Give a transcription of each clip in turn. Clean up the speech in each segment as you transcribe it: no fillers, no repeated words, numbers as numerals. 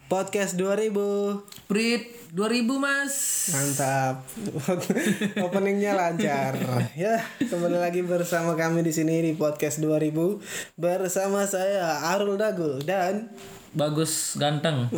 Podcast 2000. Prit 2000 mas. Mantap. Openingnya lancar. Ya, kembali lagi bersama kami di sini di Podcast 2000 bersama saya Arul Dagul dan Bagus ganteng.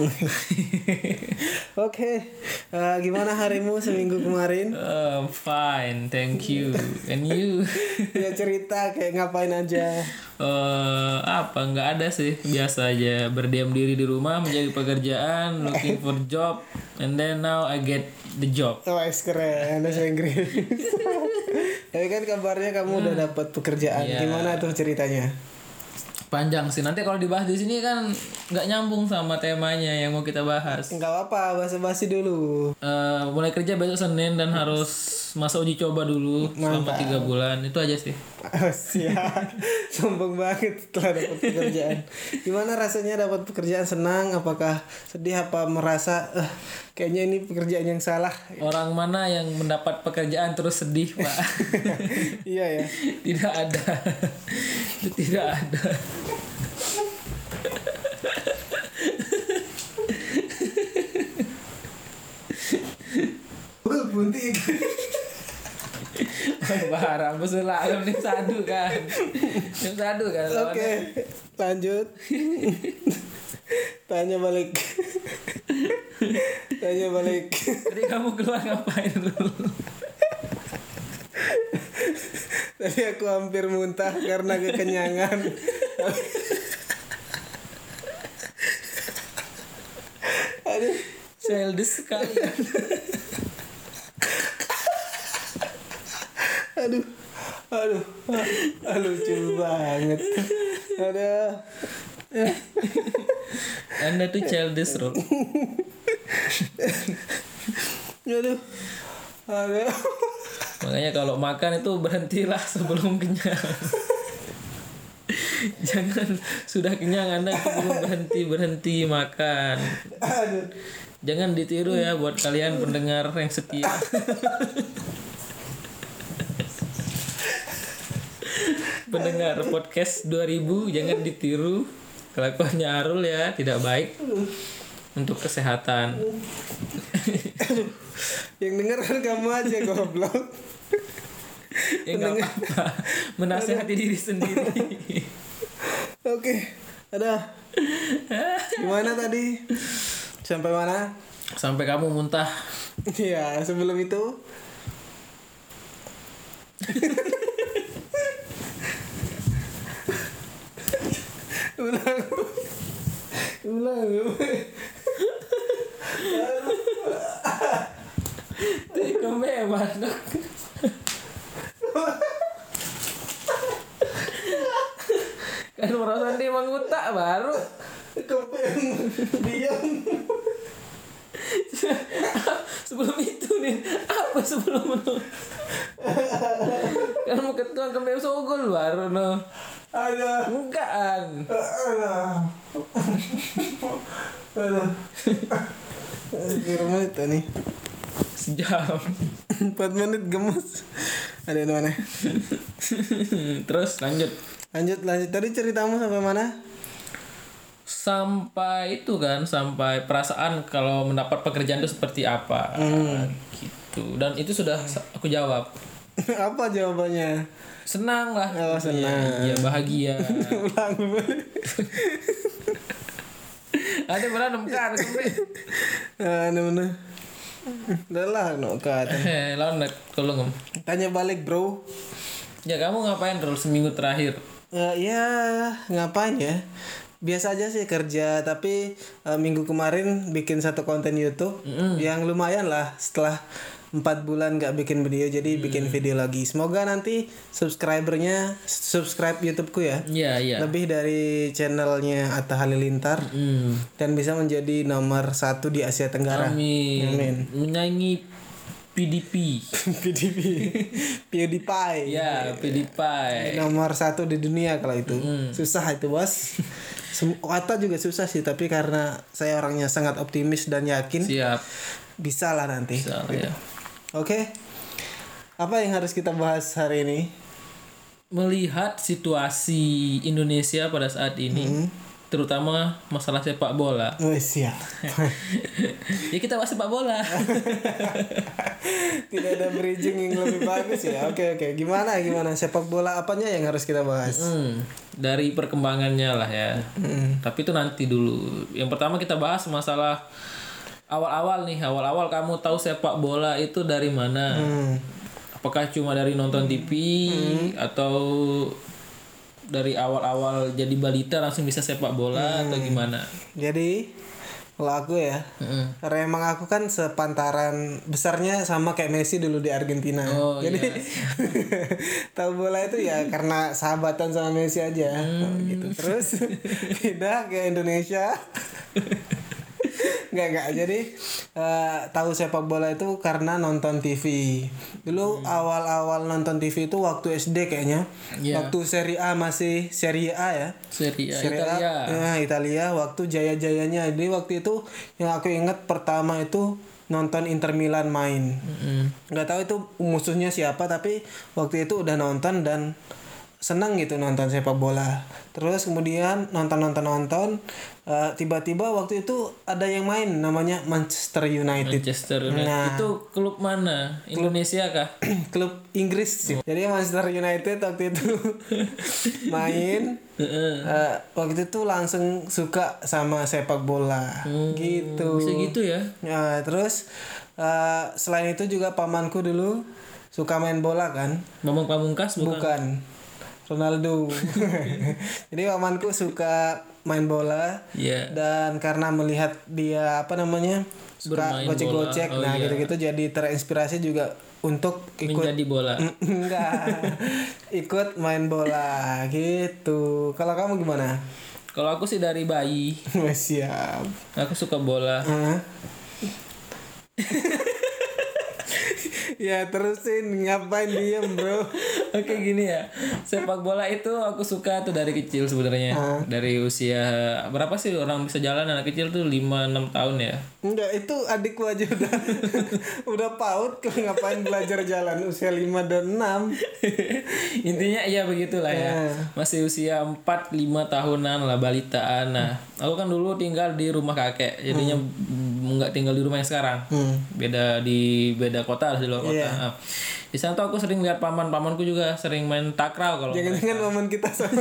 Oke, gimana harimu seminggu kemarin? Fine, thank you. And you? Ya cerita kayak ngapain aja. Apa nggak ada sih, biasa aja berdiam diri di rumah mencari pekerjaan, looking for job, and then now I get the job. Oh, keren, bahasa Inggris. Tapi kan kabarnya kamu udah dapat pekerjaan. Iya. Gimana tuh ceritanya? Panjang sih, nanti kalau dibahas di sini kan nggak nyambung sama temanya yang mau kita bahas. Enggak apa-apa, basa-basi dulu. Mulai kerja besok Senin dan harus masa uji coba dulu selama 3 bulan, itu aja sih. Oh, siap. Sombong banget setelah dapat pekerjaan. Gimana rasanya dapat pekerjaan? Senang? Apakah sedih? Apa merasa kayaknya ini pekerjaan yang salah? Orang mana yang mendapat pekerjaan terus sedih, Pak? Iya ya. Tidak ada. Itu tidak ada. Bunti. Barang besulah nim sadu kan. Nim sadu kan. Oke, lanjut. Tanya balik. Tadi kamu keluar ngapain dulu? Tadi aku hampir muntah karena kekenyangan. Aduh, Childish sekali. aduh, lucu banget. Ada. Anda tuh childish, Ro. Aduh. Makanya kalau makan itu berhentilah sebelum kenyang. Jangan sudah kenyang Anda itu belum berhenti makan. Aduh. Jangan ditiru ya buat kalian pendengar yang setia. Pendengar podcast 2000, jangan ditiru kelakuannya Arul ya, tidak baik untuk kesehatan. Yang denger kan kamu aja goblok. Ya nggak apa-apa, menasehati diri sendiri. Oke, ada. Gimana tadi? Sampai mana? Sampai kamu muntah. Iya, sebelum itu. Ulang. Teka memang. Kan merasa dia mengutak baru. Kepeng diam. Sebelum itu nih, apa sebelum itu? Kan mau ketua kembali sogol baru no. Ada. Enggak an. Ada. Berapa menit nih? Sejam. 4 menit gemes. Ada yang mana? Terus lanjut. Tadi ceritamu sampai mana? Sampai itu kan, sampai perasaan kalau mendapat pekerjaan itu seperti apa. Gitu. Dan itu sudah aku jawab. Apa jawabannya? Senang lah. Oh, senang. Ya bahagia. Ulang. Ada berantem kan kembali. Mana? Udah lah, no kat. Lawan tolong om. Tanya balik bro. Ya kamu ngapain terus seminggu terakhir? Ya ngapain ya? Biasa aja sih kerja, tapi minggu kemarin bikin satu konten YouTube yang lumayan lah setelah 4 bulan gak bikin video, jadi bikin video lagi. Semoga nanti subscribe YouTubeku ya. Iya. Lebih dari channelnya Atta Halilintar dan bisa menjadi nomor 1 di Asia Tenggara. Amin. Menyanyi PewDiePie. Ya, PewDiePie. Nomor 1 di dunia kalau itu. Susah itu bos. Atta juga susah sih, tapi karena saya orangnya sangat optimis dan yakin. Siap. Bisa lah nanti. Bisa, gitu. ya. Oke. Apa yang harus kita bahas hari ini? Melihat situasi Indonesia pada saat ini, terutama masalah sepak bola. Oh, siap. Ya kita bahas sepak bola. Tidak ada bridging yang lebih bagus ya. Oke. Gimana sepak bola apanya yang harus kita bahas? Dari perkembangannya lah ya. Tapi itu nanti dulu. Yang pertama kita bahas masalah awal-awal nih. Awal-awal kamu tahu sepak bola itu dari mana? Apakah cuma dari nonton TV atau dari awal-awal jadi balita langsung bisa sepak bola atau gimana? Jadi kalau aku ya, karena emang aku kan sepantaran besarnya sama kayak Messi dulu di Argentina. Jadi tahu bola itu ya karena sahabatan sama Messi aja, gitu. Terus pindah ke Indonesia. Enggak. Jadi tahu sepak bola itu karena nonton TV. Dulu awal-awal nonton TV itu waktu SD kayaknya. Waktu Serie A masih Serie A ya. Serie A Italia. Ya, Italia waktu jaya-jayanya. Jadi waktu itu yang aku ingat pertama itu nonton Inter Milan main. Nggak tahu itu musuhnya siapa tapi waktu itu udah nonton dan senang gitu nonton sepak bola. Terus kemudian nonton tiba-tiba waktu itu ada yang main namanya Manchester United. Nah, itu klub mana? Indonesia kah? Klub Inggris sih. Jadi Manchester United waktu itu main. Waktu itu langsung suka sama sepak bola. Gitu. Bisa gitu ya? Ya, terus selain itu juga pamanku dulu suka main bola kan. Bambang Pamungkas bukan. Ronaldo. Jadi pamanku suka main bola. Dan karena melihat dia suka gocek-gocek, gitu-gitu jadi terinspirasi juga untuk ikut menjadi bola. Enggak. Ikut main bola gitu. Kalau kamu gimana? Kalau aku sih dari bayi. Siap. Aku suka bola. Ya terusin, ngapain diem bro? Oke gini ya, sepak bola itu aku suka tuh dari kecil sebenarnya. Dari usia berapa sih orang bisa jalan anak kecil tuh 5-6 tahun ya? Enggak, itu adikku aja udah PAUD, ngapain belajar jalan usia 5 dan 6. Intinya iya begitulah ya. Masih usia 4-5 tahunan lah, balitaan. Nah, aku kan dulu tinggal di rumah kakek, jadinya nggak tinggal di rumah yang sekarang. Beda kota lah, di luar kota. Nah, di sana tuh aku sering lihat pamanku juga sering main takraw kalau. Jangan-jangan paman kita sama.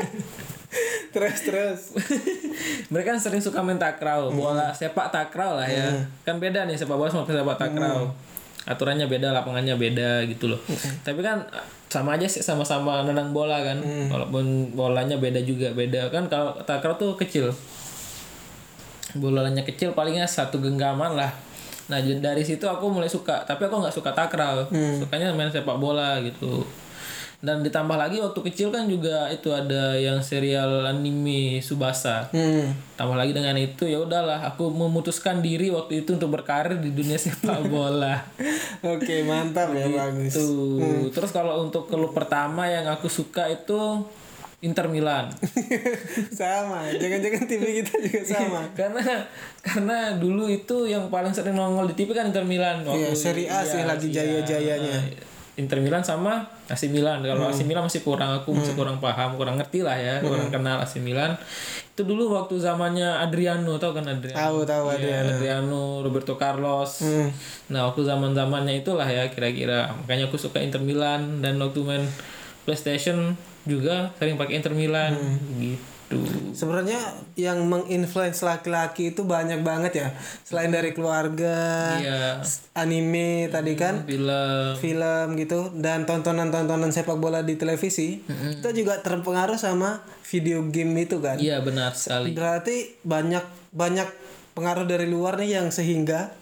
terus mereka kan sering suka main takraw, bola sepak takraw lah ya. Kan beda nih sepak bola sama sepak takraw. Aturannya beda, lapangannya beda gitu loh. Tapi kan sama aja sih, sama-sama nendang bola kan. Walaupun bolanya beda kan. Kalau takraw tuh kecil, bolanya kecil, palingnya satu genggaman lah. Nah dari situ aku mulai suka, tapi aku nggak suka takraw, sukanya main sepak bola gitu. Dan ditambah lagi waktu kecil kan juga itu ada yang serial anime Tsubasa. Tambah lagi dengan itu ya udahlah, aku memutuskan diri waktu itu untuk berkarir di dunia sepak bola. Oke, mantap ya, bagus. Terus kalau untuk klub pertama yang aku suka itu Inter Milan. Sama, jangan-jangan TV kita juga sama. karena dulu itu yang paling sering nongol di TV kan Inter Milan. Iya, Serie A sih lagi jaya-jayanya. Inter Milan sama AC Milan. Kalau AC Milan masih kurang, aku masih kurang paham, kurang ngerti lah ya, kurang kenal AC Milan. Itu dulu waktu zamannya Adriano, tahu kan Adriano? Tahu Adriano, Roberto Carlos. Nah, waktu zaman-zamannya itulah ya kira-kira. Makanya aku suka Inter Milan, dan waktu main PlayStation juga sering pakai Inter Milan gitu. Sebenarnya yang menginfluence laki-laki itu banyak banget ya. Selain dari keluarga, anime tadi kan, film gitu, dan tontonan sepak bola di televisi, itu juga terpengaruh sama video game itu kan. Iya, benar sekali. Berarti banyak pengaruh dari luar nih yang sehingga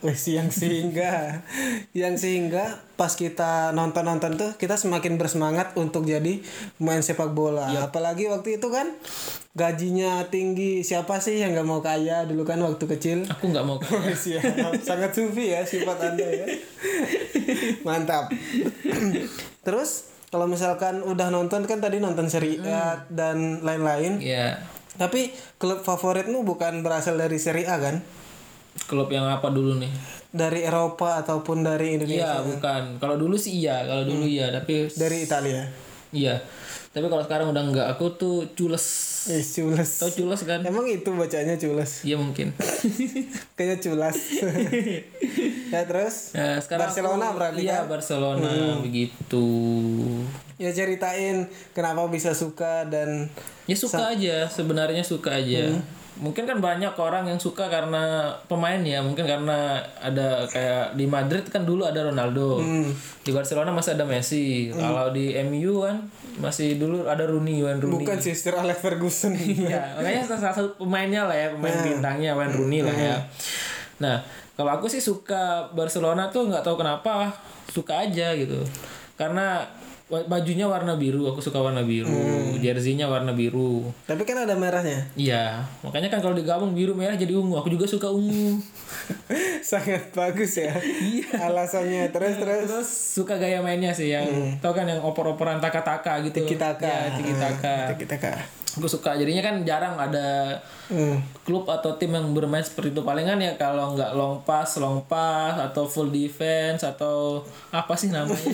pas kita nonton tuh kita semakin bersemangat untuk jadi pemain sepak bola. Apalagi waktu itu kan gajinya tinggi. Siapa sih yang nggak mau kaya dulu kan waktu kecil? Aku nggak mau kaya. Sangat sufi ya sifat Anda ya. Mantap. Terus kalau misalkan udah nonton kan tadi nonton Serie A dan lain-lain. Tapi klub favoritmu bukan berasal dari Serie A kan? Klub yang apa dulu nih? Dari Eropa ataupun dari Indonesia? Iya, bukan. Kalau dulu sih iya, tapi dari Italia. Iya. Tapi kalau sekarang udah enggak, aku tuh cules. Cules. Tau cules kan? Emang itu bacanya cules? Iya mungkin. Kayaknya culas. Ya terus? Nah, sekarang Barcelona berarti iya, kan? Barcelona begitu. Ya ceritain kenapa bisa suka dan Ya suka aja, sebenarnya suka aja. Mungkin kan banyak orang yang suka karena pemain ya, mungkin karena ada kayak di Madrid kan dulu ada Ronaldo. Di Barcelona masih ada Messi. Kalau di MU kan masih dulu ada Wayne Rooney. bukan sih Sir Alex Ferguson. Iya, makanya salah satu pemainnya lah ya, pemain bintangnya Wayne Rooney lah ya. Nah, kalau aku sih suka Barcelona tuh nggak tahu kenapa, suka aja gitu. Karena bajunya warna biru, aku suka warna biru. Jersey-nya warna biru. Tapi kan ada merahnya. Iya, makanya kan kalau digabung biru merah jadi ungu. Aku juga suka ungu. Sangat bagus ya. Alasannya terus. Suka gaya mainnya sih yang tau kan yang oper-operan taka-taka gitu. Tiki-taka. Ya, tiki-taka. Aku suka. Jadinya kan jarang ada klub atau tim yang bermain seperti itu. Palingan ya kalau nggak long pass atau full defense atau apa sih namanya?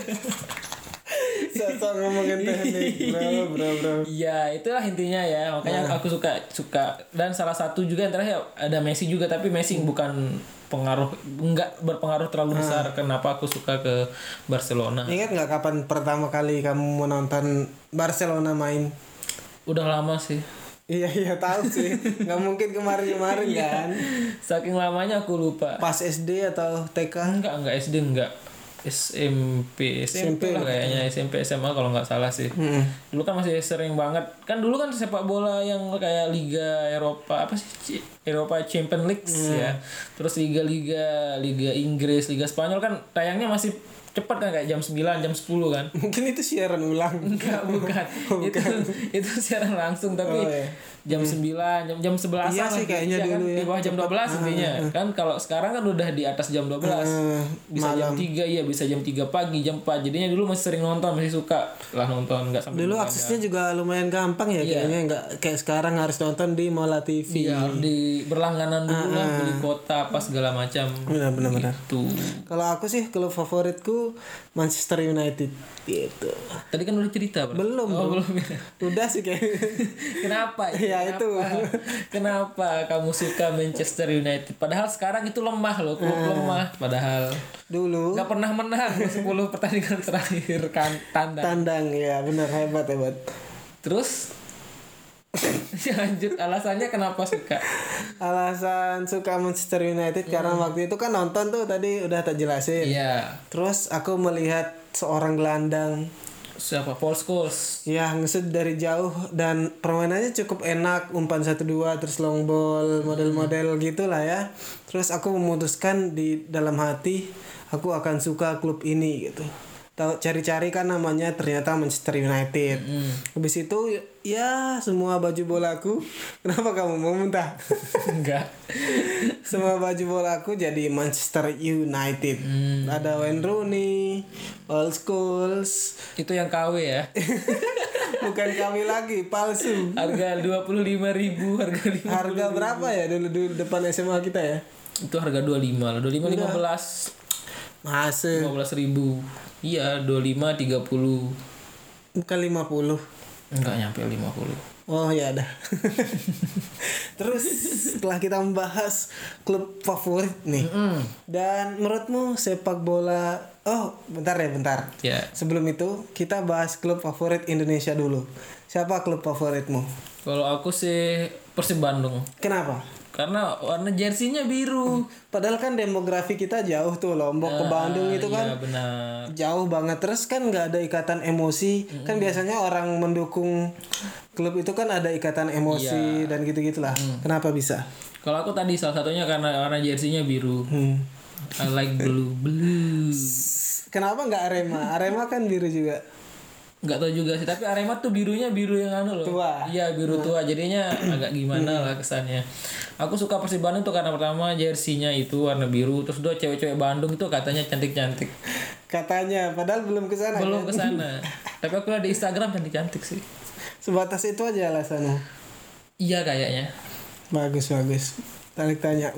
Sosok ngomongin teknik, bro. Iya, itulah intinya ya. Makanya aku suka. Dan salah satu juga yang terakhir ada Messi juga, tapi Messi bukan nggak berpengaruh terlalu besar kenapa aku suka ke Barcelona. Ingat nggak kapan pertama kali kamu menonton Barcelona main? Udah lama sih. Iya tahu sih. Nggak mungkin kemarin kan? Saking lamanya aku lupa. Pas SD atau TK? Enggak SD enggak. SMP lah kayaknya, SMP SMA kalau nggak salah sih. Dulu kan masih sering banget kan, dulu kan sepak bola yang kayak Liga Eropa apa sih, Eropa Champions League ya, terus Liga Inggris, Liga Spanyol kan tayangnya masih cepat kan, kayak jam 9, jam 10 kan. Mungkin itu siaran ulang. Enggak, bukan. Itu siaran langsung tapi jam 9, jam 11 iya sih kayaknya ya dulu kan? ya. Di bawah jam 12 intinya. Kan kalau sekarang kan udah di atas jam 12. Bisa malam. jam 3 ya, bisa jam 3 pagi, jam 4. Jadinya dulu masih sering nonton, masih suka lah nonton, enggak sampai Dulu aksesnya juga lumayan gampang ya kayaknya, nggak kayak sekarang harus nonton di Mola TV. Iya, di berlangganan dulu lah, beli kuota apa segala macam. Benar. Tuh. Kalau aku sih klub favoritku Manchester United gitu. Tadi kan udah cerita, Bro. Belum. Udah sih kayak. Kenapa? Ya itu. Kenapa kamu suka Manchester United? Padahal sekarang itu lemah loh, klub lemah. Padahal Dulu nggak pernah menang 10 pertandingan terakhir kan tandang ya, benar, hebat. Terus lanjut, alasannya kenapa suka? Alasan suka Manchester United karena waktu itu kan nonton tuh tadi udah tak jelasin. Iya. Terus aku melihat seorang gelandang Siapa? Paul Scholes. yang ngesut dari jauh dan permainannya cukup enak, umpan 1-2 terus long ball, model-model gitulah ya. Terus aku memutuskan di dalam hati aku akan suka klub ini gitu. Tahu cari-cari kan namanya ternyata Manchester United. Habis itu ya semua baju bolaku. Kenapa kamu mau muntah? Enggak. Semua baju bolaku jadi Manchester United. Ada Wayne Rooney, Paul Scholes. Itu yang KW ya. Bukan kami lagi, palsu. Harga 25.000, Harga berapa ya dulu depan SMA kita ya? Itu harga 25 lah. 25 15. Masa 15.000. Iya, 25 30. bukan 50. Enggak nyampe 50. Oh ya ada. Terus setelah kita membahas klub favorit nih. Dan menurutmu sepak bola, bentar. Ya. Sebelum itu kita bahas klub favorit Indonesia dulu. Siapa klub favoritmu? Kalau aku sih Persib Bandung. Kenapa? Karena warna jersinya biru. Padahal kan demografi kita jauh tuh, Lombok ke Bandung itu kan Iya benar. jauh banget. Terus kan nggak ada ikatan emosi. Kan biasanya orang mendukung klub itu kan ada ikatan emosi dan gitu-gitulah. Kenapa bisa? Kalau aku tadi salah satunya karena warna jersinya biru. I like blue. Kenapa nggak Arema? Arema kan biru juga. Nggak tahu juga sih, tapi Arema tuh birunya biru yang anu loh. Tua. Iya, biru tua. Jadinya agak gimana lah kesannya. Aku suka Persib Bandung tuh karena pertama jersinya itu warna biru, terus dua cewek-cewek Bandung itu katanya cantik-cantik. Katanya, padahal belum ke sana. Belum kan? ke sana. Tapi aku lihat di Instagram cantik-cantik sih. Sebatas itu aja alasannya. Iya kayaknya. Bagus. Balik tanya.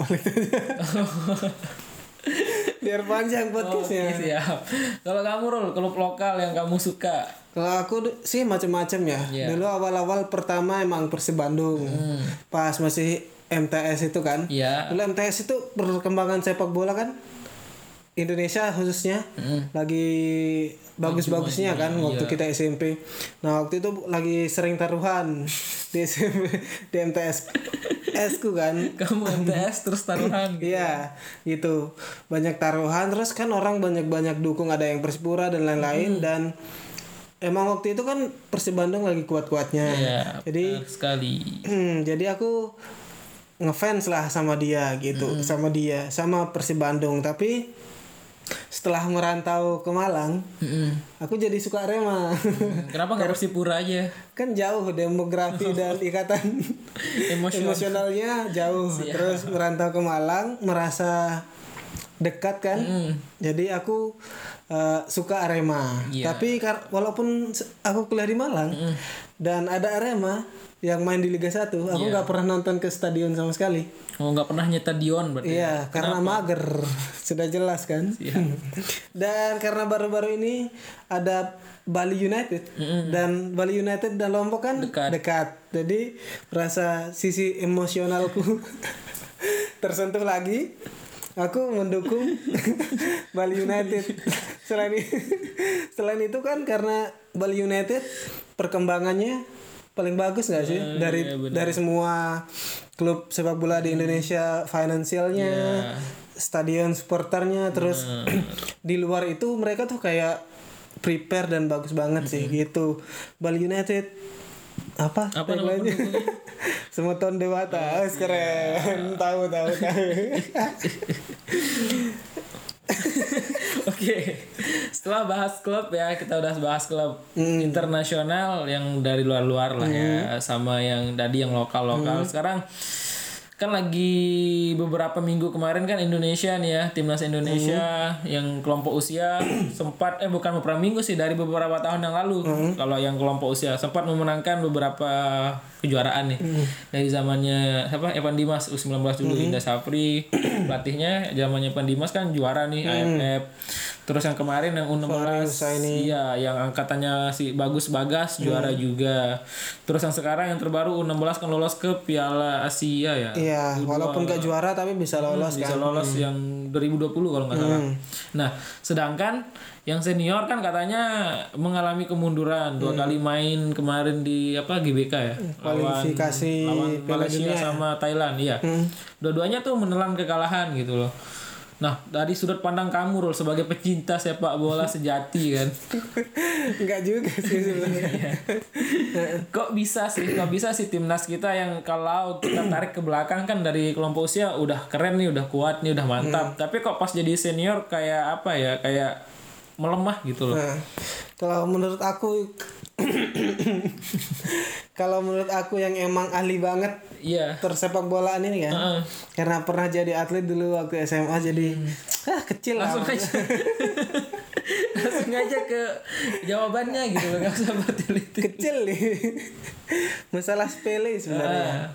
Biar panjang podcastnya. Oke, siap. Kalau kamu Rul, klub lokal yang kamu suka Kalau aku sih macam-macam ya. Iya. Dulu awal-awal pertama emang Persib Bandung. Pas masih MTS itu kan. Iya. Dulu MTS itu perkembangan sepak bola kan Indonesia khususnya lagi bagus-bagusnya kan waktu iya. kita SMP. Nah, waktu itu lagi sering taruhan di SMP di MTS ku kan. Kamu MTS terus taruhan gitu. Iya, gitu. Banyak taruhan terus kan orang banyak-banyak dukung, ada yang Persipura dan lain-lain dan emang waktu itu kan Persib Bandung lagi kuat-kuatnya. Iya, Jadi benar sekali. jadi aku ngefans lah sama dia gitu, sama Persib Bandung. Tapi setelah merantau ke Malang, aku jadi suka Arema. Kenapa nggak Persipura aja? Kan jauh demografi dan ikatan emosionalnya jauh. Terus merantau ke Malang merasa dekat kan. Jadi aku suka Arema. Iya. Tapi walaupun aku kuliah di Malang dan ada Arema yang main di Liga 1, aku nggak pernah nonton ke stadion sama sekali. Oh, nggak pernah nyetak Dion berarti. Iya, karena mager. Sudah jelas kan. Dan karena baru-baru ini ada Bali United dan Bali United dan Lombok kan dekat. Jadi merasa sisi emosionalku tersentuh lagi. Aku mendukung Bali United. Selain itu kan karena Bali United perkembangannya paling bagus nggak sih dari semua klub sepak bola di Indonesia, finansialnya, stadion supporternya, terus di luar itu mereka tuh kayak prepare dan bagus banget sih gitu. Bali United apa nama lainnya? Semeton Dewata, keren, tahu. Oke, setelah bahas klub ya, kita udah bahas klub internasional yang dari luar-luar lah ya, sama yang tadi yang lokal-lokal. Sekarang kan lagi beberapa minggu kemarin kan Indonesia nih ya, timnas Indonesia yang kelompok usia sempat bukan beberapa minggu sih, dari beberapa tahun yang lalu. Kalau yang kelompok usia sempat memenangkan beberapa kejuaraan nih. Dari zamannya Evan Dimas U19 dulu, Indra Safri pelatihnya, zamannya Evan Dimas kan juara nih AFF. Terus yang kemarin yang U16 iya, yang angkatannya si Bagus Bagas juara juga. Terus yang sekarang yang terbaru U16 kan lolos ke Piala Asia ya. Iya, walaupun gak juara tapi bisa lolos Bisa kan. lolos yang 2020 kalau nggak salah. Nah, sedangkan yang senior kan katanya mengalami kemunduran 2 kali main kemarin di GBK ya. Kualifikasi lawan Piala Malaysia Dunia sama Thailand, iya. Dua-duanya tuh menelan kekalahan gitu loh. Nah, dari sudut pandang kamu Rul sebagai pecinta sepak bola sejati kan. Enggak juga sih sebenarnya. Kok bisa sih timnas kita yang kalau kita tarik ke belakang kan dari kelompok usia udah keren nih, udah kuat nih, udah mantap. Tapi kok pas jadi senior kayak apa ya? Kayak melemah gitu loh. Nah, kalau menurut aku yang emang ahli banget tersepak bolaan ini kan, karena pernah jadi atlet dulu waktu SMA, jadi kecil langsung lah. Langsung aja ke jawabannya gitu loh, nggak usah berteliti. Kecil nih, masalah sepele sebenarnya.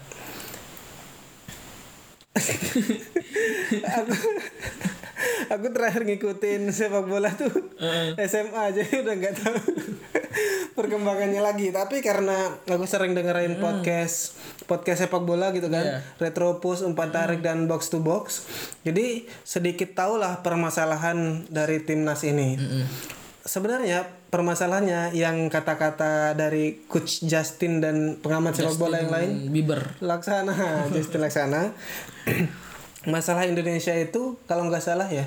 Aku terakhir ngikutin sepak bola tuh SMA, jadi udah nggak tahu perkembangannya lagi. Tapi karena aku sering dengerin podcast sepak bola gitu kan, Retropus, Umpan Tarik dan Box to Box, jadi sedikit tahulah permasalahan dari timnas ini. Sebenarnya permasalahannya yang kata-kata dari Coach Justin dan pengamat sepak bola yang lain, Justin Laksana. Masalah Indonesia itu kalau nggak salah ya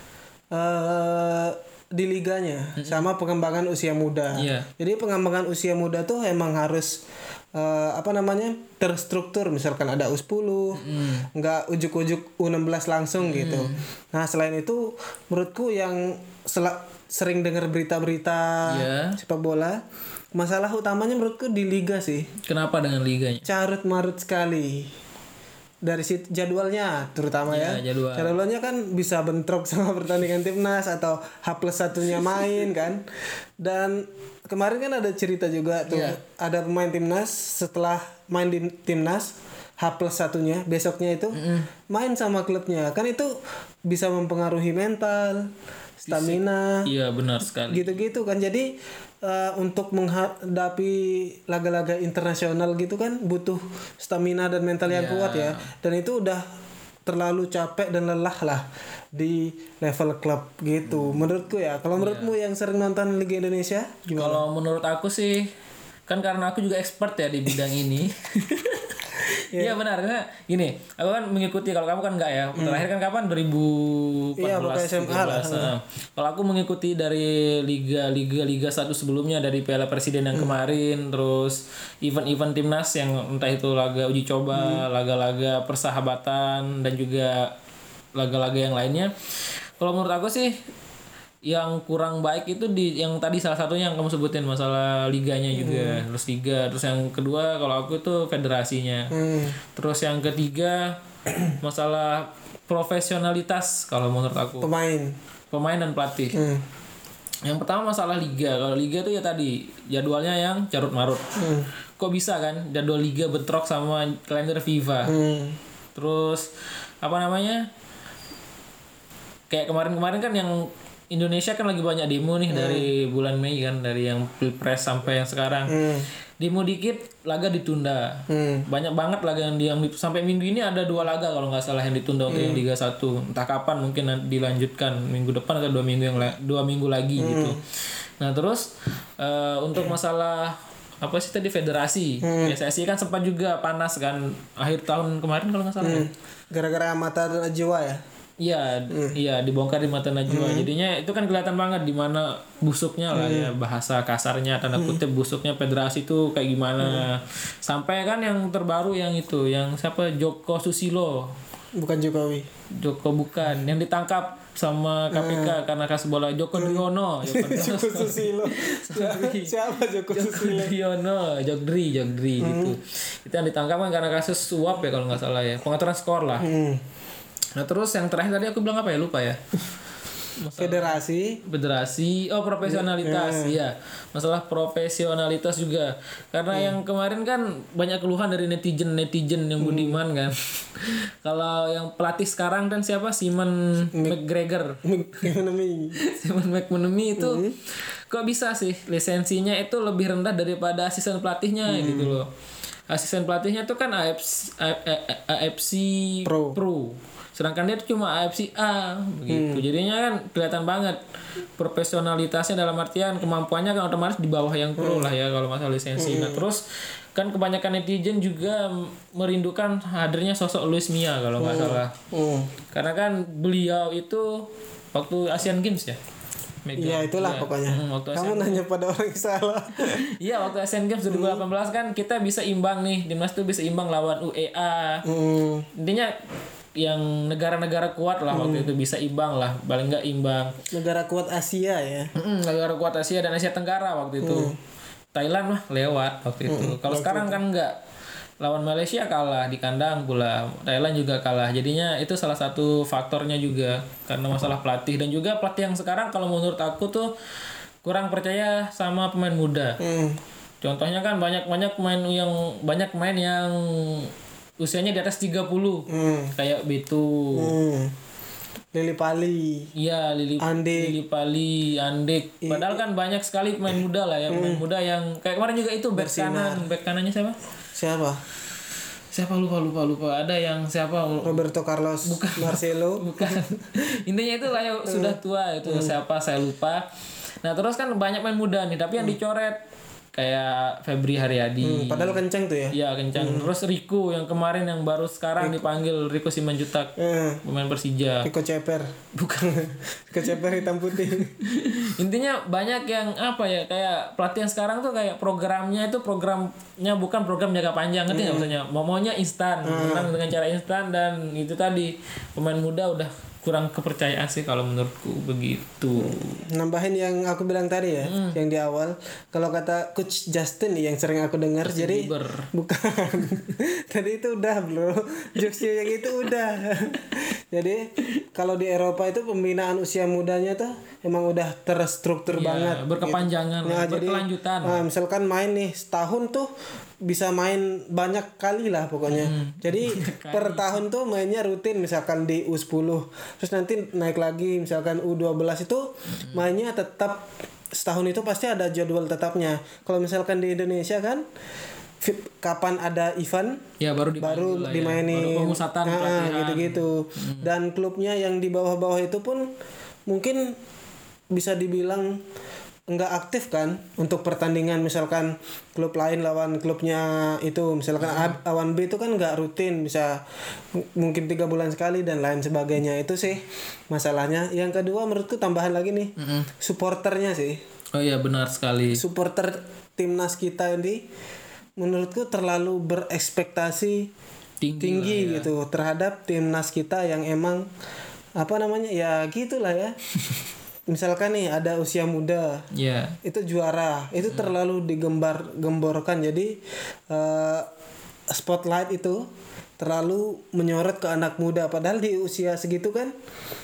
di liganya sama pengembangan usia muda. Jadi pengembangan usia muda tuh emang harus terstruktur, misalkan ada U10, nggak ujuk-ujuk U16 langsung gitu. Nah, selain itu menurutku yang sering dengar berita-berita sepak bola, masalah utamanya menurutku di liga sih. Kenapa dengan liganya? Carut marut sekali. Dari jadwalnya terutama jadwalnya kan bisa bentrok sama pertandingan timnas atau H+1-nya main kan. Dan kemarin kan ada cerita juga tuh, ada pemain timnas setelah main di timnas H+1-nya besoknya itu main sama klubnya, kan itu bisa mempengaruhi mental, stamina, Iya benar sekali. gitu-gitu kan. Jadi untuk menghadapi laga-laga internasional gitu kan butuh stamina dan mental yang kuat ya. Dan itu udah terlalu capek dan lelah lah di level klub gitu. Menurutku ya. Kalau menurutmu yang sering nonton Liga Indonesia gimana? Kalau menurut aku sih, kan karena aku juga expert ya di bidang ini. Iya benar, karena gini, aku kan mengikuti, kalau kamu kan enggak ya. Terakhir kan kapan? 2014. Iya, pakai SMA lah. Nah, kalau aku mengikuti dari Liga 1 sebelumnya, dari Piala Presiden yang kemarin, terus event-event timnas yang entah itu laga uji coba, laga-laga persahabatan, dan juga laga-laga yang lainnya. Kalau menurut aku sih yang kurang baik itu di yang tadi salah satunya yang kamu sebutin, masalah liganya juga, terus liga, terus yang kedua kalau aku itu federasinya, terus yang ketiga masalah profesionalitas kalau menurut aku, pemain dan pelatih. Yang pertama masalah liga. Kalau liga tuh ya tadi jadwalnya yang carut marut. Kok bisa kan jadwal liga bentrok sama kalender FIFA. Terus apa namanya, kayak kemarin-kemarin kan yang Indonesia kan lagi banyak demo nih dari bulan Mei kan, dari yang Pilpres sampai yang sekarang. Demo dikit laga ditunda. Banyak banget laga yang sampai minggu ini ada 2 laga kalau nggak salah yang ditunda untuk yang Liga 1. Entah kapan, mungkin dilanjutkan minggu depan atau 2 minggu lagi gitu. Nah, terus untuk masalah apa sih tadi federasi, PSSI kan sempat juga panas kan akhir tahun kemarin kalau nggak salah. Gara-gara Mata Najwa ya. Iya, dibongkar di Mata Najwa. Jadinya itu kan kelihatan banget di mana busuknya lah ya, bahasa kasarnya tanda kutip busuknya federasi itu kayak gimana. Sampai kan yang terbaru yang itu, yang siapa, Joko Susilo. Bukan Jokowi. Joko bukan, yang ditangkap sama KPK karena kasus bola, Joko Driono. Joko Susilo. Siapa Joko Susilo? Jogdri gitu. Itu yang ditangkap kan karena kasus suap ya kalau nggak salah ya, pengaturan skor lah. Nah terus yang terakhir tadi aku bilang apa ya, lupa ya. Federasi, profesionalitas, ya. Masalah profesionalitas juga. Karena yang kemarin kan banyak keluhan dari netizen yang budiman kan. Kalau yang pelatih sekarang kan siapa, Simon McGregor. Simon McManamy itu kok bisa sih lisensinya itu lebih rendah daripada asisten pelatihnya gitu loh. Asisten pelatihnya itu kan AFC Pro. Sedangkan dia cuma AFC A begitu. Jadinya kan kelihatan banget profesionalitasnya, dalam artian kemampuannya kan otomatis di bawah yang pro lah ya kalau masalah lisensi. Nah, terus kan kebanyakan netizen juga merindukan hadirnya sosok Luis Mia kalau nggak salah. Karena kan beliau itu waktu Asian Games ya. Iya itulah pokoknya. Kamu nanya pada orang yang salah. Iya, waktu Asian Games 2018 kan kita bisa imbang nih, timnas tuh bisa imbang lawan UEA. Intinya yang negara-negara kuat lah waktu itu bisa imbang lah, paling nggak imbang. Negara kuat Asia ya. Negara kuat Asia dan Asia Tenggara waktu itu. Thailand mah lewat waktu itu. Kalau sekarang kan nggak, lawan Malaysia kalah di kandang pula, Thailand juga kalah. Jadinya itu salah satu faktornya juga karena masalah pelatih, dan juga pelatih yang sekarang kalau menurut aku tuh kurang percaya sama pemain muda. Contohnya kan banyak pemain yang usianya di atas 30. Kayak Beto. Lili Pali. Iya, Lili Pali, Andek. Padahal kan banyak sekali pemain muda lah ya, pemain muda yang kayak kemarin juga itu back kanannya siapa lupa ada yang siapa, Roberto Carlos, bukan. Marcelo, bukan. Intinya itu lah ya, sudah tua itu, siapa saya lupa. Nah terus kan banyak pemain muda nih tapi yang dicoret, kayak Febri Haryadi. Padahal kencang tuh ya. Iya kencang. Terus Rico yang kemarin yang baru sekarang dipanggil, Rico Simanjuntak, pemain Persija. Rico Ceper. Bukan. Rico Ceper hitam putih. Intinya banyak yang apa ya, kayak pelatihan sekarang tuh kayak programnya bukan program jangka panjang, ngerti nggak maksudnya? Maunya instan, menang dengan cara instan, dan itu tadi pemain muda udah kurang kepercayaan sih kalau menurutku begitu. Nambahin yang aku bilang tadi ya, yang di awal, kalau kata Coach Justin nih yang sering aku dengar, jadi bukan. Tadi itu udah bro, jokesnya yang itu udah. Jadi kalau di Eropa itu pembinaan usia mudanya tuh emang udah terstruktur banget. Berkepanjangan, Gitu. Nah, jadi berkelanjutan. misalkan main nih setahun tuh bisa main banyak kali lah pokoknya. Jadi per tahun tuh mainnya rutin misalkan di U10. Terus nanti naik lagi misalkan U12 itu mainnya tetap setahun itu pasti ada jadwal tetapnya. Kalau misalkan di Indonesia kan kapan ada event Ya baru dimainin. Baru pemusatan pelatihan. Gitu-gitu. Dan klubnya yang di bawah-bawah itu pun mungkin bisa dibilang enggak aktif kan untuk pertandingan, misalkan klub lain lawan klubnya itu misalkan lawan B itu kan enggak rutin, bisa mungkin 3 bulan sekali dan lain sebagainya. Itu sih masalahnya. Yang kedua menurutku tambahan lagi nih, supporternya sih. Oh iya benar sekali. Supporter timnas kita ini menurutku terlalu berekspektasi tinggi gitu terhadap timnas kita yang emang ya gitulah ya. Misalkan nih ada usia muda, itu juara, itu terlalu digemborkan. Jadi spotlight itu terlalu menyorot ke anak muda, padahal di usia segitu kan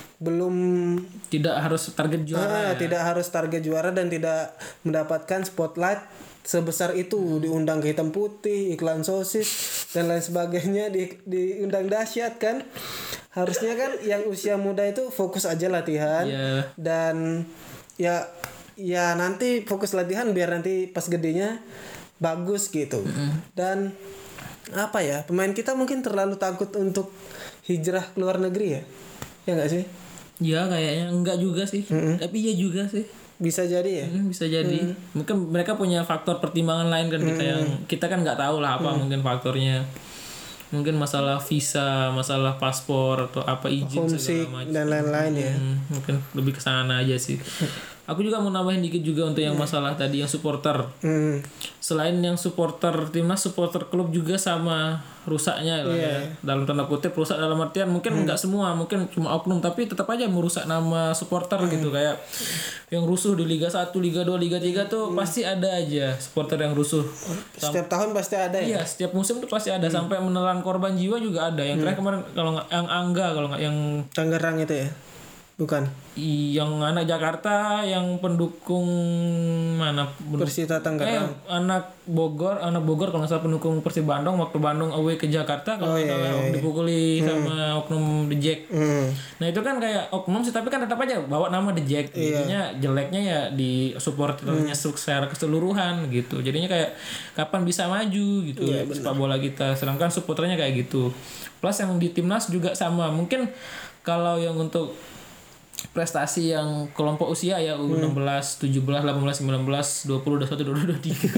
tidak harus target juara. Tidak harus target juara dan tidak mendapatkan spotlight sebesar itu, diundang ke hitam putih, iklan sosis dan lain sebagainya, diundang dahsyat kan. Harusnya kan yang usia muda itu fokus aja latihan dan ya nanti fokus latihan biar nanti pas gedenya bagus gitu. Dan pemain kita mungkin terlalu takut untuk hijrah ke luar negeri ya enggak sih? Ya kayaknya enggak juga sih, tapi iya juga sih. Bisa jadi ya. Bisa jadi. Mungkin mereka punya faktor pertimbangan lain kan kita kan nggak tahu lah apa mungkin faktornya. Mungkin masalah visa, masalah paspor atau apa izin segala macam dan lain-lain ya. Mungkin lebih ke sana aja sih. Aku juga mau nambahin dikit juga untuk yang masalah tadi yang supporter. Selain yang supporter timnas, supporter klub juga sama rusaknya lah ya. Dalam tanda kutip rusak dalam artian mungkin nggak semua, mungkin cuma oknum, tapi tetap aja merusak nama supporter gitu. Kayak yang rusuh di Liga 1, Liga 2, Liga 3 tuh pasti ada aja supporter yang rusuh. Setiap tahun pasti ada ya? Iya, setiap musim tuh pasti ada, sampai menelan korban jiwa juga ada. Yang terakhir kemarin kalau nggak yang Angga, kalau nggak yang Tangerang itu ya? Bukan. Yang anak Jakarta, yang pendukung mana? Persita Tangerang. Anak Bogor kalau nggak salah pendukung Persib Bandung waktu Bandung away ke Jakarta kalau dipukuli sama oknum The Jack. Nah itu kan kayak oknum sih, tapi kan tetap aja bawa nama The Jack. Jadinya jeleknya ya di supporternya secara keseluruhan gitu. Jadinya kayak kapan bisa maju gitu sepak bola kita. Sedangkan supporternya kayak gitu. Plus yang di timnas juga sama. Mungkin kalau yang untuk prestasi yang kelompok usia ya U16, 17, 18, 19, 20, 21,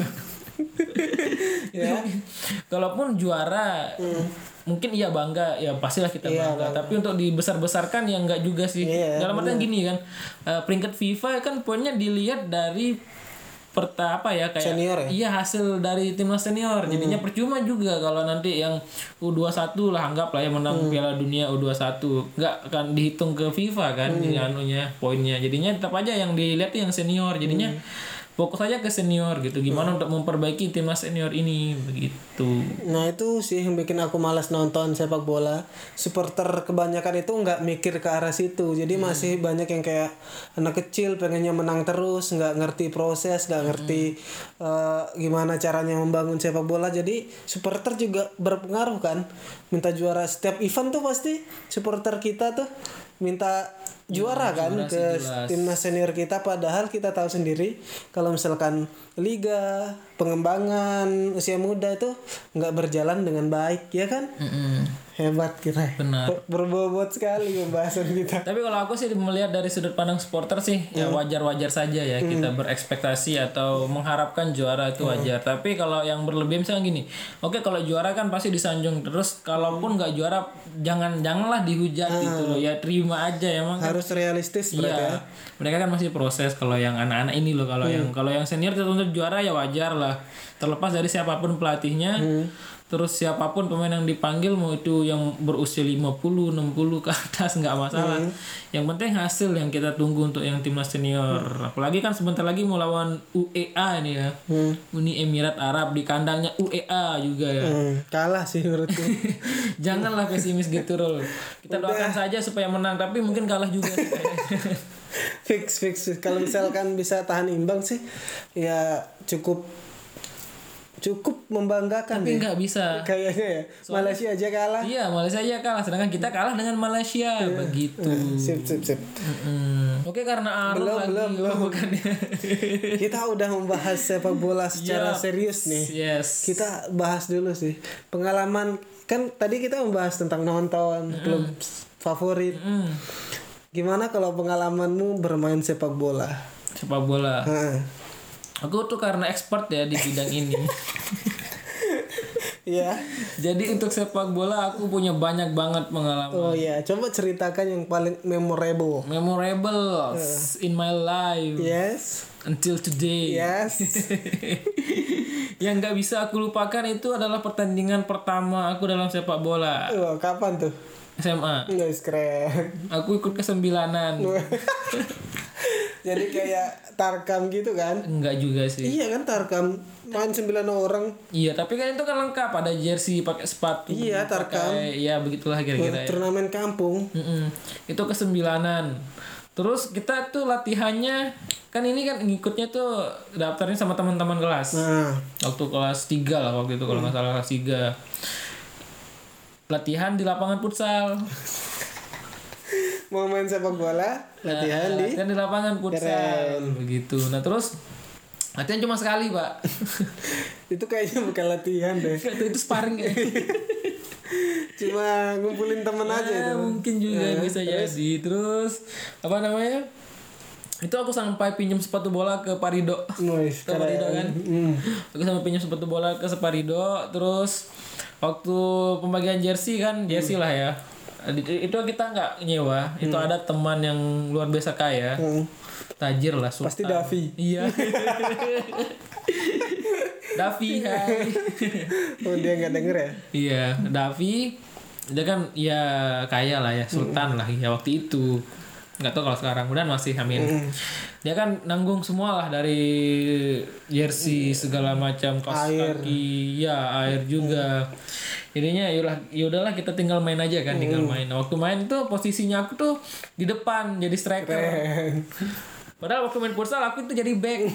22, 23. Ya. Kalaupun juara mungkin iya bangga, ya pastilah kita bangga. Tapi untuk dibesar-besarkan ya enggak juga sih. Dalam artian gini kan, peringkat FIFA kan poinnya dilihat dari kayak senior ya? Iya, hasil dari timnas senior. Jadinya percuma juga kalau nanti yang U21 lah anggaplah yang menang Piala Dunia U21 enggak akan dihitung ke FIFA kan poinnya. Jadinya tetap aja yang dilihat yang senior. Jadinya fokus aja ke senior gitu. Gimana untuk memperbaiki timnas senior ini begitu. Nah itu sih yang bikin aku malas nonton sepak bola. Supporter kebanyakan itu nggak mikir ke arah situ. Jadi masih banyak yang kayak anak kecil pengennya menang terus, nggak ngerti proses, nggak ngerti gimana caranya membangun sepak bola. Jadi supporter juga berpengaruh kan. Minta juara setiap event tuh pasti supporter kita tuh minta juara kan ke timnas senior kita, padahal kita tahu sendiri kalau misalkan liga pengembangan usia muda itu nggak berjalan dengan baik ya kan. Hebat kita. Benar. Berbobot sekali pembahasan kita. Tapi kalau aku sih melihat dari sudut pandang supporter sih ya wajar-wajar saja ya kita berekspektasi atau mengharapkan juara itu wajar. Tapi kalau yang berlebihan misalnya gini, oke kalau juara kan pasti disanjung terus, kalaupun nggak juara janganlah dihujat gitu loh ya, terima aja emang harus realistis berarti ya. Mereka kan masih proses. Kalau yang anak-anak ini loh, kalau yang senior tertuntut juara ya wajar lah, terlepas dari siapapun pelatihnya. Terus siapapun pemain yang dipanggil, mau itu yang berusia 50, 60 ke atas nggak masalah. Yang penting hasil yang kita tunggu untuk yang timnas senior. Apalagi kan sebentar lagi mau lawan UEA ini ya. Uni Emirat Arab di kandangnya UEA juga ya. Kalah sih menurutku. Janganlah pesimis gitu, Rul. Kita doakan saja supaya menang, tapi mungkin kalah juga sih kayaknya. fix. Kalau misalkan bisa tahan imbang sih ya cukup membanggakan. Tapi deh. nggak bisa. Kayaknya ya. Malaysia aja kalah. Iya, Malaysia aja kalah, sedangkan kita kalah dengan Malaysia begitu. Sip. Oke, karena Arul Belum. bukan ya. Kita udah membahas sepak bola secara serius nih. Yes. Kita bahas dulu sih pengalaman, kan tadi kita membahas tentang nonton klub favorit. Gimana kalau pengalamanmu bermain sepak bola? Sepak bola. Aku tuh karena expert ya di bidang ini. Iya. Jadi untuk sepak bola aku punya banyak banget pengalaman. Oh iya, coba ceritakan yang paling memorable. Memorable in my life Yes. until today. Yes. Yang nggak bisa aku lupakan itu adalah pertandingan pertama aku dalam sepak bola. Oh, kapan tuh? SMA. Guys, keren. Aku ikut ke-9. Jadi kayak tarkam gitu kan? Enggak juga sih. Iya kan, tarkam main 9 orang. Iya, tapi kan itu kan lengkap, ada jersey, pakai sepatu. Iya, tarkam. Iya, begitulah kira-kira ya. Turnamen kampung. Itu ke-9. Terus kita tuh latihannya kan ini kan ngikutnya tuh daftarnya sama teman-teman kelas. Nah, Waktu kelas 3 lah waktu itu kalau nggak salah kelas 3. Latihan di lapangan futsal. mau main sepak bola, latihan di Latihan di lapangan futsal begitu. Nah, terus latihan cuma sekali, Pak. itu kayaknya bukan latihan deh. Itu sparring ya. Cuma ngumpulin temen aja itu. Mungkin juga bisa jadi. Terus apa namanya? Itu aku sampai pinjam sepatu bola ke Parido. Noise, Tahu Parido kan? Aku sampai pinjam sepatu bola ke Separido. Terus waktu pembagian jersey kan, jersey lah ya. Itu kita nggak nyewa. Itu ada teman yang luar biasa kaya. Tajir lah, sultan. Pasti Davi. Iya. Davi, hai. Oh, dia nggak denger ya? Iya, Davi. Dia kan ya kaya lah ya, sultan lah ya waktu itu. Nggak tahu kalau sekarang, mudah masih, amin. Dia kan nanggung semua lah, dari jersey segala macam, kaos kaki, ya air juga. Jadinya yaudahlah kita tinggal main aja kan, tinggal main. Nah, waktu main tuh posisinya aku tuh di depan jadi striker. Padahal waktu main futsal aku itu jadi back.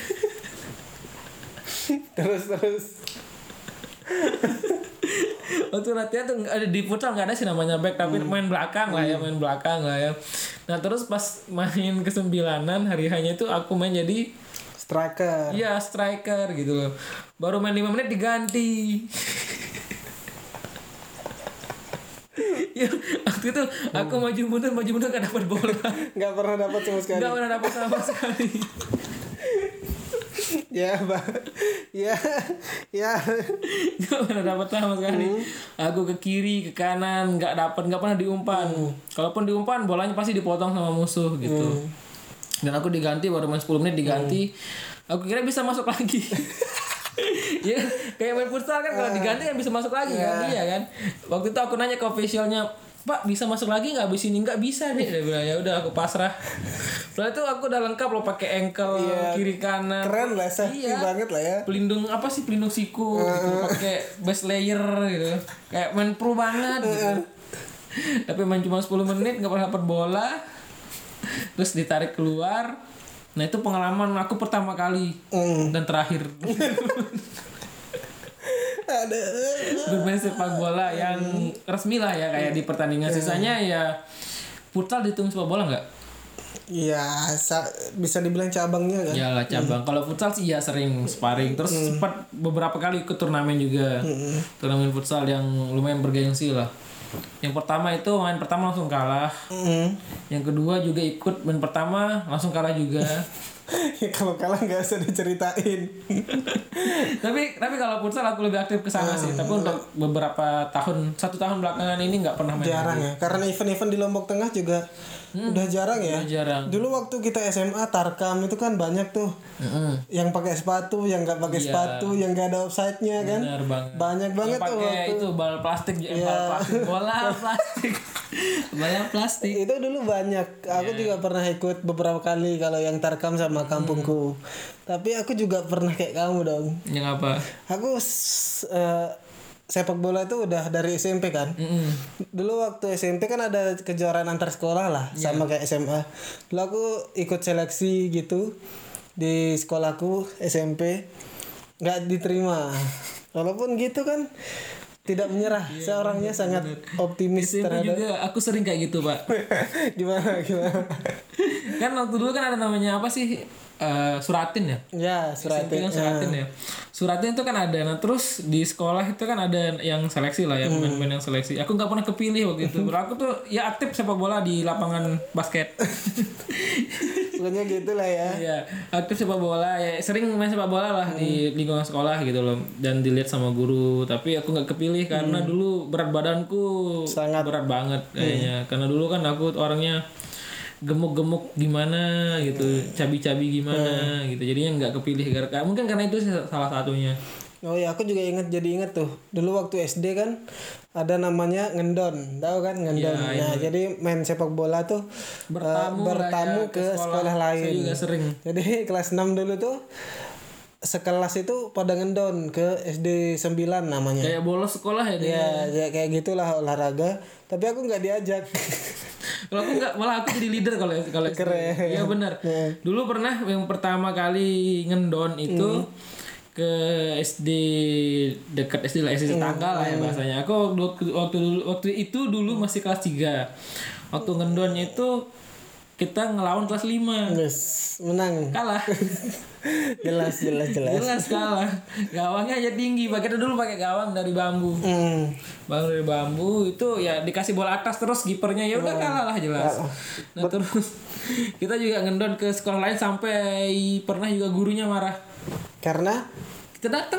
terus Waktu latihan tuh ada di futsal nggak ada sih namanya back, tapi main belakang lah ya. Nah, terus pas main ke-9 hari hanya itu aku main jadi striker. iya, striker gitu loh. Baru main 5 menit diganti. Ya, waktu itu aku maju mundur gak dapat bola. Nggak pernah dapat sama sekali. Gak pernah dapat sama sekali. Ya. Gak pernah dapat sama sekali. Aku ke kiri, ke kanan, gak pernah diumpan. Kalaupun diumpan, bolanya pasti dipotong sama musuh gitu. Dan aku diganti, baru main 10 menit diganti. Aku kira bisa masuk lagi. Ya, kayak main futsal kan, kalau diganti kan bisa masuk lagi kan, iya kan. Waktu itu aku nanya ke officialnya, Pak bisa masuk lagi nggak abis ini? Nggak bisa nih, dia bilang. Ya udah aku pasrah. Setelah itu aku udah lengkap loh, pakai ankle kiri kanan. Keren lah, safety banget lah ya. Pelindung apa sih, pelindung siku gitu, pakai base layer gitu, kayak main pro banget gitu. Tapi main cuma 10 menit nggak pernah dapat bola, terus ditarik keluar. Nah, itu pengalaman aku pertama kali dan terakhir bermain sepak bola yang resmi lah ya, kayak di pertandingan. Sisanya ya futsal dihitung sepak bola nggak? Iya, bisa dibilang cabangnya kan? Ya lah, cabang. Kalau futsal sih ya sering sparring. Terus sempat beberapa kali ikut turnamen juga. Turnamen futsal yang lumayan bergengsi lah. Yang pertama itu main pertama langsung kalah. Yang kedua juga ikut main pertama langsung kalah juga. Ya kalau kalah nggak usah diceritain. Tapi kalau futsal aku lebih aktif ke sana sih. Tapi untuk beberapa tahun, 1 tahun belakangan ini nggak pernah main. Jarang ya, karena event-event di Lombok Tengah juga udah jarang ya. Udah jarang. Dulu waktu kita SMA Tarkam itu kan banyak tuh, yang pakai sepatu, yang nggak pakai sepatu, yang nggak ada offside-nya kan. Benar banget. Banyak banget tuh Pakai waktu. itu bal plastik, bal plastik, bola plastik, bola plastik. Itu dulu banyak. Aku juga pernah ikut beberapa kali kalau yang Tarkam sama kampungku. Tapi aku juga pernah kayak kamu dong. Yang apa? Aku sepak bola itu udah dari SMP kan. Dulu waktu SMP kan ada kejuaraan antar sekolah lah, sama kayak SMA. Dulu aku ikut seleksi gitu di sekolahku SMP, nggak diterima. Walaupun gitu kan tidak menyerah. Seorangnya sangat optimis SMP terhadap. juga aku sering kayak gitu, Pak. Gimana? Kan waktu dulu kan ada namanya apa sih? Suratin ya? Ya, SMP suratin. kan suratin ya. Suratin itu kan ada. Nah, terus di sekolah itu kan ada yang seleksi lah ya, pemain-pemain yang seleksi. Aku nggak pernah kepilih waktu itu. Aku tuh ya aktif sepak bola di lapangan basket. Pokoknya gitu lah ya. Iya, aktif sepak bola ya, sering main sepak bola lah di lingkungan sekolah gitu loh, dan dilihat sama guru. Tapi aku nggak kepilih karena dulu berat badanku Sangat. berat banget kayaknya. Karena dulu kan aku orangnya gemuk-gemuk gimana gitu, cabi-cabi gimana gitu. Jadinya nggak kepilih mungkin karena itu salah satunya. Oh ya, aku juga ingat tuh. Dulu waktu SD kan ada namanya ngendon, tahu kan ngendon. Nah, jadi main sepak bola tuh bertamu ke sekolah lain. Saya juga sering. Jadi kelas 6 dulu tuh sekelas itu pada ngendon ke SD 9 namanya. Kayak bolos sekolah ya dia. Ya, kayak gitulah olahraga. Tapi aku nggak diajak. Kalau aku nggak, malah aku jadi leader kalau Keren. Iya benar. Dulu pernah yang pertama kali ngendon itu ke SD dekat SD lah, SD tetangga lah ya bahasanya. Aku waktu itu dulu masih kelas 3. Waktu ngendonnya itu kita ngelawan kelas 5. Yes, menang. Kalah. jelas. Jelas kalah. Gawangnya aja tinggi. Kita dulu pakai gawang dari bambu. Bambu dari bambu itu ya dikasih bola atas terus kipernya ya udah kalah lah jelas. Nah terus kita juga ngendon ke sekolah lain sampai pernah juga gurunya marah. Karena Kita datang.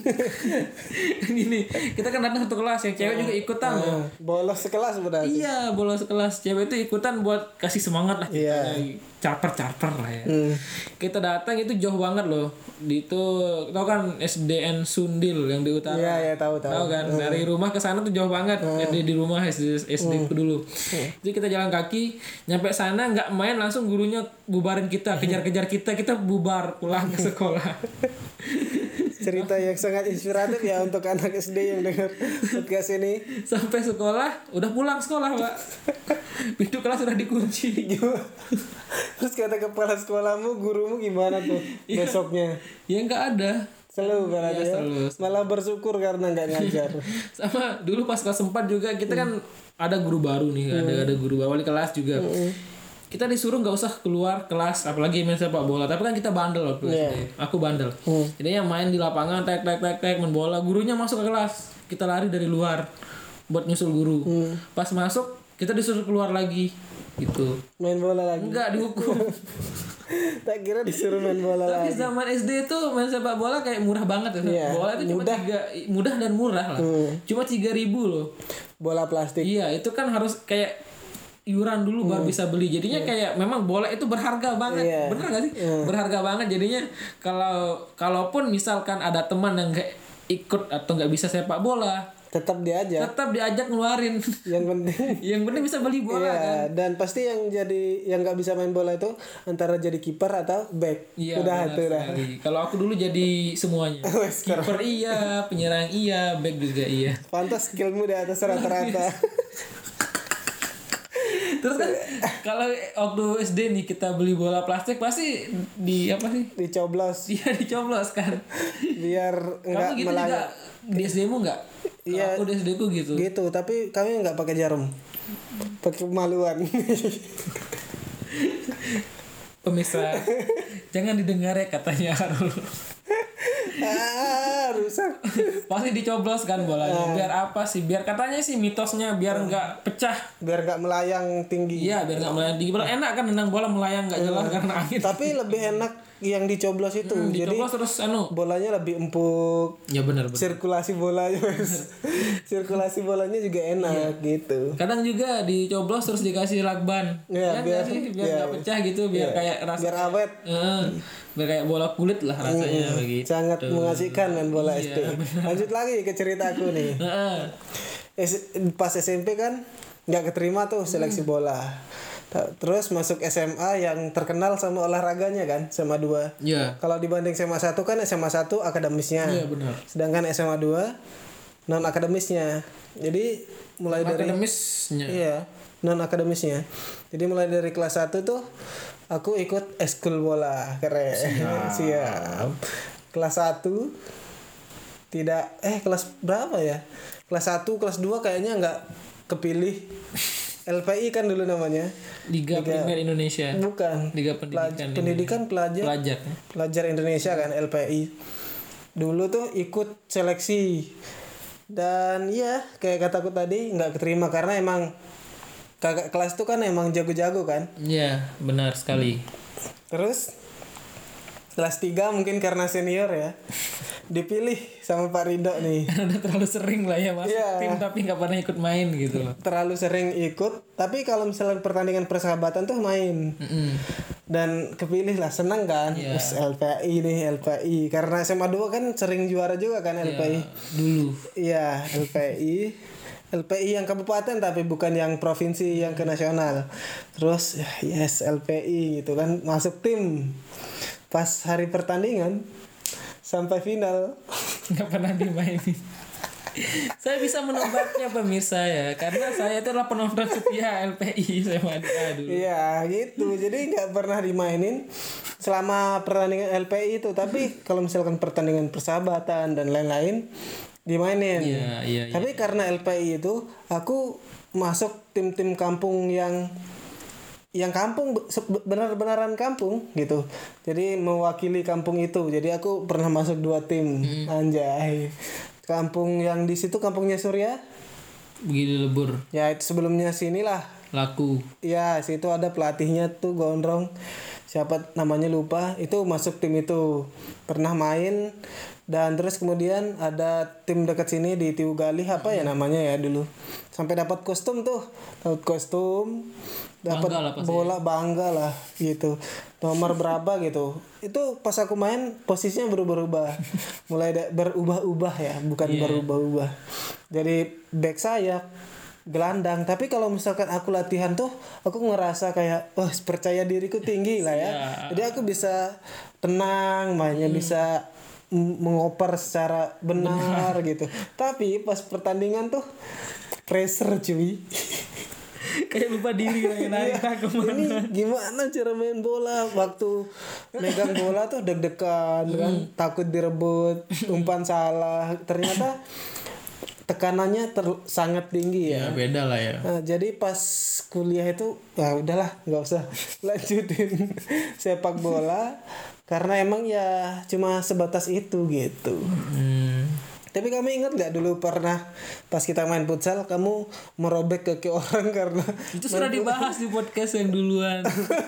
Gini, kita kan datang satu kelas, yang cewek juga ikutan loh. bolos sekelas berarti. Iya, bolos kelas. Cewek itu ikutan buat kasih semangat lah kita. Charper lah ya. Kita datang itu jauh banget loh. Itu tau kan SDN Sundil yang di utara. Iya, tahu. Tahu kan? Dari rumah ke sana tuh jauh banget. Di rumah SD ku dulu. Jadi kita jalan kaki, nyampe sana nggak main, langsung gurunya bubarin kita, kejar-kejar kita bubar pulang ke sekolah. Cerita yang sangat inspiratif ya untuk anak SD yang dengar podcast ini. Sampai sekolah, udah pulang sekolah, Pak. Pintu kelas udah dikunci. Terus kata kepala sekolahmu, gurumu gimana tuh besoknya? Ya nggak ada. Selalu berarti ya. Malah bersyukur karena nggak ngajar. Sama dulu pas kelas 4 juga kita kan ada guru baru nih, ada guru baru wali kelas juga. Kita disuruh nggak usah keluar kelas, apalagi main sepak bola. Tapi kan kita bandel waktu SD. Aku bandel. Jadi yang main di lapangan, tek main bola. Gurunya masuk ke kelas, kita lari dari luar buat nyusul guru. Pas masuk kita disuruh keluar lagi, gitu. Main bola lagi. Enggak dihukum. Tak kira disuruh main bola Tapi lagi. zaman SD itu main sepak bola kayak murah banget ya. Bola itu cuma mudah dan murah lah. Cuma 3.000 loh. Bola plastik. Iya, itu kan harus kayak iuran dulu baru bisa beli. Jadinya kayak memang bola itu berharga banget. Bener gak sih? Berharga banget. Jadinya kalaupun misalkan ada teman yang gak ikut atau gak bisa sepak bola, tetap diajak ngeluarin. Yang penting bisa beli bola kan. Dan pasti yang nggak bisa main bola itu antara jadi kiper atau back. Iya, udah. Kalau aku dulu jadi semuanya. Kiper iya, penyerang iya, back juga iya. Pantas skillmu di atas rata-rata. Terus kan kalau waktu SD nih kita beli bola plastik pasti dicoblos. Iya, dicoblos kan. Biar enggak gitu juga di SD-mu enggak? Iya. Aku di SD-ku gitu. Gitu, tapi kami enggak pakai jarum. Pakai kemaluan. Pemirsa, jangan didengar ya katanya Harul. rusak. Pasti dicoblos kan bolanya. Biar apa sih? Biar katanya sih mitosnya biar nggak pecah. Biar nggak melayang tinggi. Iya, biar nggak melayang tinggi. Enak kan nendang bola melayang nggak jelas karena angin. Tapi lebih enak yang dicoblos itu. Jadi Dicoblos terus bolanya lebih empuk. Ya benar. Sirkulasi bolanya. Sirkulasi bolanya juga enak gitu. Kadang juga dicoblos terus dikasih lakban. Ya, biar nggak pecah gitu, biar kayak rasa biar awet. Biar kayak bola kulit lah rasanya begitu. Sangat mengasihkan main bola SD. Lanjut lagi ke ceritaku nih. Pas SMP kan nggak keterima tuh seleksi bola. Terus masuk SMA yang terkenal sama olahraganya kan, SMA 2. Iya. Kalau dibanding SMA 1 kan SMA 1 akademisnya. Iya benar. Sedangkan SMA 2 non akademisnya. Jadi mulai dari akademisnya. Iya, non akademisnya. Jadi mulai dari kelas 1 tuh aku ikut eskul bola. Keren. Siap. Kelas 1 tidak kelas berapa ya? Kelas 1, kelas 2 kayaknya nggak kepilih. LPI kan dulu namanya. Liga Primer Indonesia. Bukan. Liga Pendidikan Pelajar Indonesia kan, LPI. Dulu tuh ikut seleksi. Dan ya kayak kataku tadi nggak keterima karena emang kakak kelas tuh kan emang jago-jago kan. Iya, benar sekali. Terus kelas 3 mungkin karena senior ya. Dipilih sama Pak Ridho nih. Udah terlalu sering lah ya masuk tim tapi nggak pernah ikut main gitu loh. Terlalu sering ikut, tapi kalau misalnya pertandingan persahabatan tuh main. Dan kepilih lah, senang kan. Terus LPI nih, LPI. Karena SMA 2 kan sering juara juga kan LPI. Dulu. Iya, LPI. LPI yang kabupaten tapi bukan yang provinsi yang ke nasional. Terus LPI gitu kan, masuk tim. Pas hari pertandingan sampai final nggak pernah dimainin. Saya bisa menebaknya pemirsa ya, karena saya itu adalah penonton setia LPI SMA dulu. Iya gitu, jadi nggak pernah dimainin selama pertandingan LPI itu. Tapi kalau misalkan pertandingan persahabatan dan lain-lain dimainin. Iya. Tapi karena LPI itu aku masuk tim-tim kampung yang kampung benar-benaran kampung gitu. Jadi mewakili kampung itu. Jadi aku pernah masuk 2 tim. Anjay. Kampung yang di situ kampungnya Surya. Begini lebur. Ya itu sebelumnya sinilah. Laku. Ya situ ada pelatihnya tuh gondrong. Siapa namanya lupa. Itu masuk tim itu. Pernah main. Dan terus kemudian ada tim dekat sini di Tiugali apa ya namanya ya dulu. Sampai dapat kostum tuh. Dapat kostum. Dapat bola bangga lah gitu. Nomor berapa gitu. Itu pas aku main posisinya berubah-ubah. Mulai berubah-ubah ya, bukan berubah-ubah. Jadi back sayap, gelandang. Tapi kalau misalkan aku latihan tuh aku ngerasa kayak percaya diriku tinggi lah ya. Jadi aku bisa tenang mainnya, bisa mengoper secara benar gitu. Tapi pas pertandingan tuh pressure cuy. Kayak lupa diri naik kemana. Ini gimana cara main bola, waktu megang bola tuh deg-degan kan, takut direbut, umpan salah, ternyata tekanannya sangat tinggi ya. Beda lah ya. Nah, jadi pas kuliah itu ya udahlah nggak usah lanjutin sepak bola karena emang ya cuma sebatas itu gitu. Tapi kamu ingat gak dulu pernah pas kita main futsal kamu merobek kaki orang karena itu sudah dibahas di podcast yang duluan.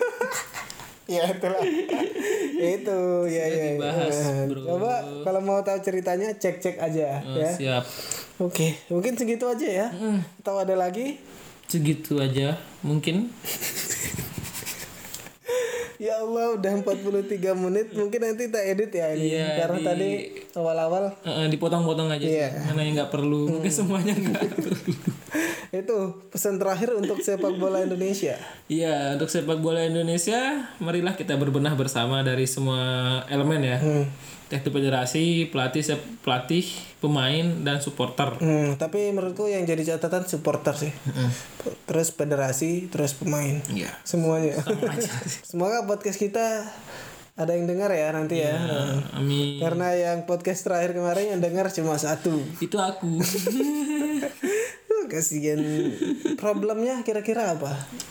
Ya itulah. Itu ya. Dibahas, bro. Coba kalau mau tahu ceritanya cek aja ya. Siap. Oke, mungkin segitu aja ya. Atau ada lagi? Segitu aja mungkin. Ya Allah udah 43 menit. Mungkin nanti kita edit ya ini. Karena tadi awal-awal dipotong-potong aja sih. Mana yang nggak perlu. Mungkin semuanya nggak perlu. Itu pesan terakhir untuk sepak bola Indonesia. Iya, untuk sepak bola Indonesia, marilah kita berbenah bersama dari semua elemen ya. Teknik federasi, pelatih, pemain dan supporter. Tapi menurutku yang jadi catatan supporter sih. Terus federasi, terus pemain. Iya. Semuanya. Semoga podcast kita ada yang dengar ya nanti ya. Amin. Karena yang podcast terakhir kemarin yang dengar cuma 1. Itu aku. Kasihan. Problemnya kira-kira apa?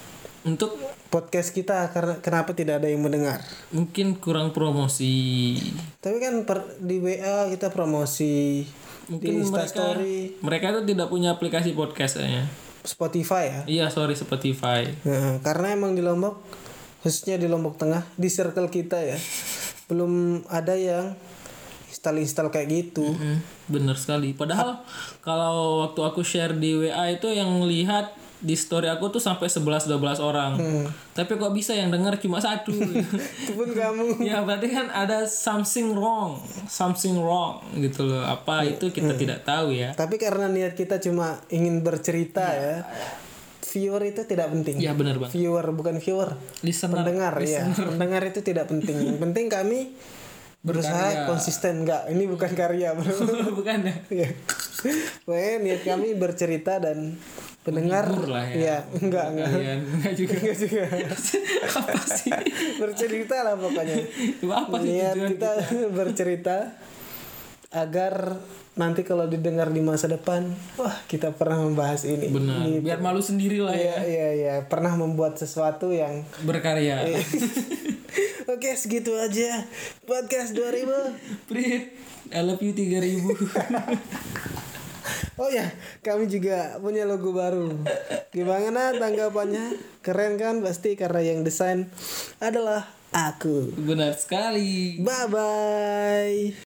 Untuk podcast kita, karena kenapa tidak ada yang mendengar? mungkin kurang promosi. Tapi kan di WA kita promosi, Mungkin di Instastory, mereka itu tidak punya aplikasi podcast kayaknya. Spotify ya. Iya, sorry, Spotify. Nah, karena emang di Lombok, khususnya di Lombok Tengah, di circle kita ya, belum ada yang install kayak gitu. Bener sekali. Padahal kalau waktu aku share di WA itu yang lihat di story aku tuh sampai 11-12 orang. Tapi kok bisa yang denger cuma satu? Itu pun kamu. Ya berarti kan ada something wrong gitu loh. Apa itu kita tidak tahu ya. Tapi karena niat kita cuma ingin bercerita ya, viewer itu tidak penting. Ya benar Bang. Viewer bukan viewer. Listener. Pendengar ya. Pendengar itu tidak penting. Yang penting kami berusaha konsisten. Enggak, ini bukan karya bro. Bukan ya. Iya. Pokoknya niat kami bercerita dan pendengar lah ya. Iya, enggak Enggak juga. Enggak juga. Apa sih? Bercerita lah pokoknya. Itu apa sih Niat tujuan kita bercerita agar nanti kalau didengar di masa depan, wah kita pernah membahas ini. Benar. Gitu. Biar malu sendiri lah ya. Iya, pernah membuat sesuatu yang Berkarya. Oke, segitu aja podcast 2000. Prit, I love you 3000. Oh ya, kami juga punya logo baru. Gimana tanggapannya? Keren kan? Pasti karena yang desain adalah aku. Benar sekali. Bye bye.